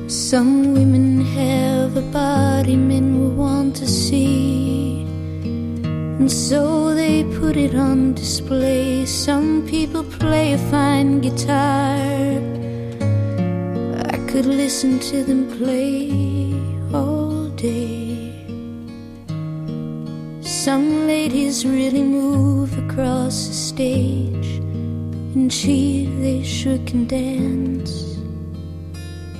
Some women have a body men will want to see, and so they put it on display. Some people play a fine guitar, I could listen to them play all day. Some ladies really move across the stage, and gee, they sure can dance.